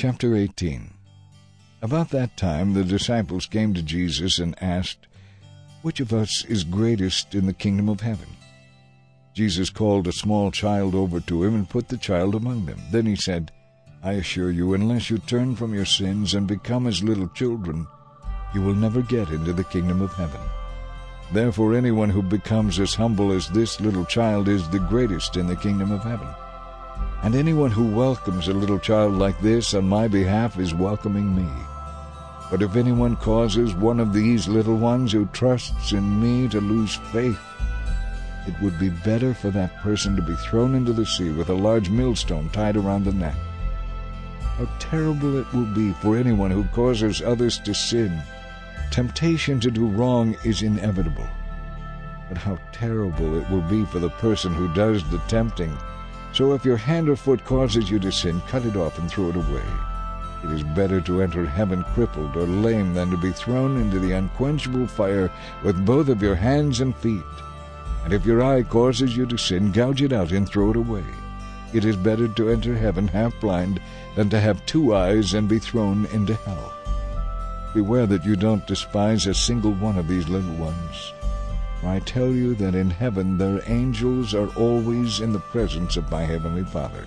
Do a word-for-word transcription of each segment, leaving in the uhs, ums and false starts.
Chapter eighteen. About that time the disciples came to Jesus and asked, "Which of us is greatest in the kingdom of heaven?" Jesus called a small child over to him and put the child among them. Then he said, "I assure you, unless you turn from your sins and become as little children, you will never get into the kingdom of heaven. Therefore anyone who becomes as humble as this little child is the greatest in the kingdom of heaven. And anyone who welcomes a little child like this on my behalf is welcoming me. But if anyone causes one of these little ones who trusts in me to lose faith, it would be better for that person to be thrown into the sea with a large millstone tied around the neck. How terrible it will be for anyone who causes others to sin. Temptation to do wrong is inevitable. But how terrible it will be for the person who does the tempting. So if your hand or foot causes you to sin, cut it off and throw it away. It is better to enter heaven crippled or lame than to be thrown into the unquenchable fire with both of your hands and feet. And if your eye causes you to sin, gouge it out and throw it away. It is better to enter heaven half blind than to have two eyes and be thrown into hell. Beware that you don't despise a single one of these little ones. For I tell you that in heaven their angels are always in the presence of my heavenly Father.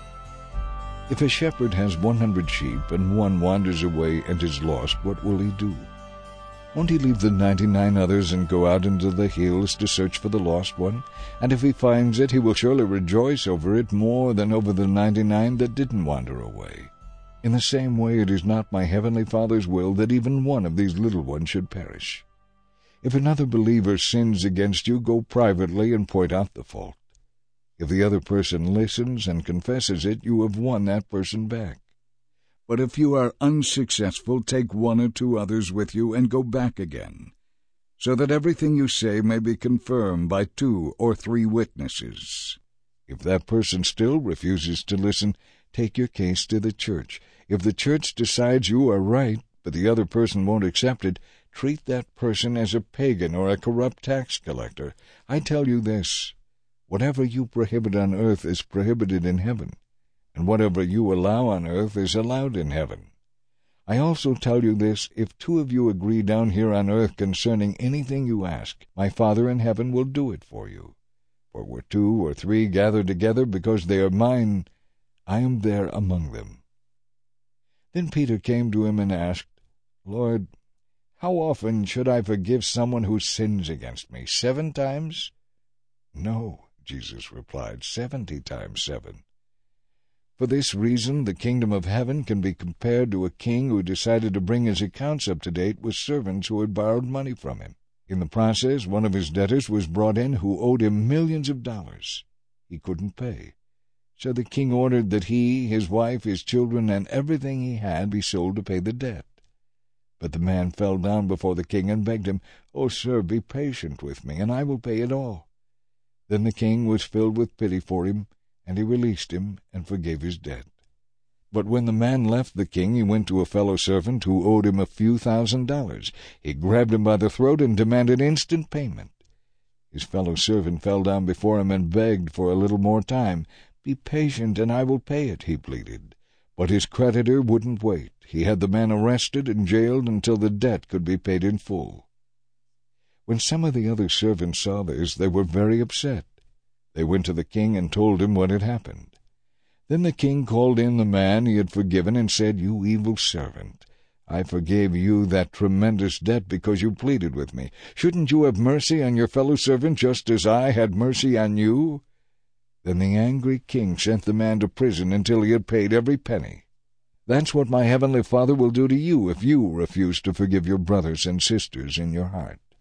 If a shepherd has one hundred sheep and one wanders away and is lost, what will he do? Won't he leave the ninety-nine others and go out into the hills to search for the lost one? And if he finds it, he will surely rejoice over it more than over the ninety-nine that didn't wander away. In the same way it is not my heavenly Father's will that even one of these little ones should perish. If another believer sins against you, go privately and point out the fault. If the other person listens and confesses it, you have won that person back. But if you are unsuccessful, take one or two others with you and go back again, so that everything you say may be confirmed by two or three witnesses. If that person still refuses to listen, take your case to the church. If the church decides you are right, but the other person won't accept it, treat that person as a pagan or a corrupt tax collector. I tell you this, whatever you prohibit on earth is prohibited in heaven, and whatever you allow on earth is allowed in heaven. I also tell you this, if two of you agree down here on earth concerning anything you ask, my Father in heaven will do it for you. For where two or three gather together because they are mine, I am there among them." Then Peter came to him and asked, "Lord, how often should I forgive someone who sins against me? Seven times?" "No," Jesus replied, seventy times seven. For this reason the kingdom of heaven can be compared to a king who decided to bring his accounts up to date with servants who had borrowed money from him. In the process, one of his debtors was brought in who owed him millions of dollars. He couldn't pay. So the king ordered that he, his wife, his children, and everything he had be sold to pay the debt. But the man fell down before the king and begged him, "Oh, sir, be patient with me, and I will pay it all." Then the king was filled with pity for him, and he released him and forgave his debt. But when the man left the king, he went to a fellow servant who owed him a few thousand dollars. He grabbed him by the throat and demanded instant payment. His fellow servant fell down before him and begged for a little more time. "Be patient, and I will pay it," he pleaded. But his creditor wouldn't wait. He had the man arrested and jailed until the debt could be paid in full. When some of the other servants saw this, they were very upset. They went to the king and told him what had happened. Then the king called in the man he had forgiven and said, "You evil servant, I forgave you that tremendous debt because you pleaded with me. Shouldn't you have mercy on your fellow servant just as I had mercy on you?" Then the angry king sent the man to prison until he had paid every penny. That's what my heavenly Father will do to you if you refuse to forgive your brothers and sisters in your heart.